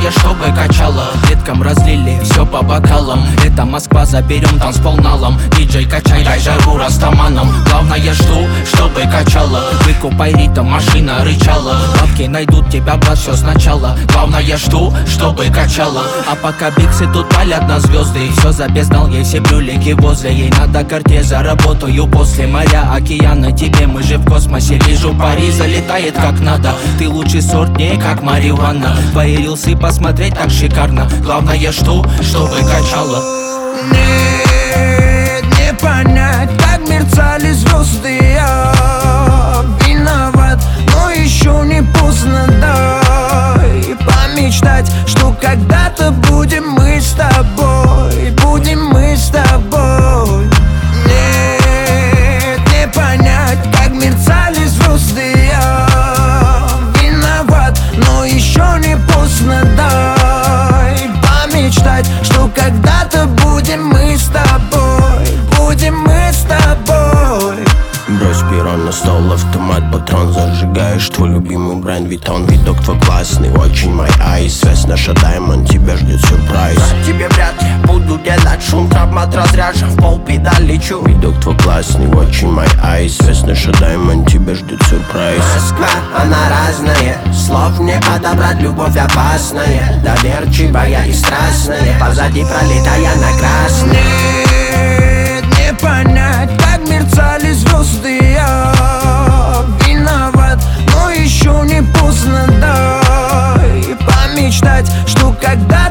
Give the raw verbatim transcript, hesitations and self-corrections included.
Главное, чтобы качало. Деткам разлили все по бокалам. Это Москва, заберем танцпол налом. Диджей, качай, дай жару растаманом. Главное, жду, чтобы качало. Выкупай ритм, машина рычала. Бабки найдут тебя, брат, все сначала. Главное, жду, чтобы качало. А пока биксы тут палят на звезды, все запезнал ей, все брюлики возле. Ей надо карте, заработаю после моря, океана. Тебе мы же в космосе. Вижу, Париж залетает как надо. Ты лучший сорт, не как марихуана. Твои рилсы посмотреть так шикарно. Главное, что, чтобы качало. Нет, не понять, как мерцали звезды. Я виноват, но еще не поздно. Дай помечтать, что когда-то будем мы с тобой. Будем мы с тобой. Нет, не понять, как мерцали звезды. Я виноват, но еще не поздно. Дай помечтать, что когда-то будем мы с тобой. Будем мы с тобой. Брось перо на стол, автомат, патрон. Зажигаешь твой любимый бренд Витон. Видок твой классный, очень мой айс. Связь наша Diamond, тебя ждет сюрприз. Тебе вряд ли буду делать шум. Травмат разряжен, в пол педаль лечу. Видок твой классный, очень мой айс. Связь наша Diamond, тебя ждет сюрприз. Москва, она разная. Слов не подобрать, любовь опасная. Доверчивая и страстная. Позади пролетая на красный. Нет, не понять, как мерцали звезды. Я виноват, но еще не поздно. Дай помечтать, что когда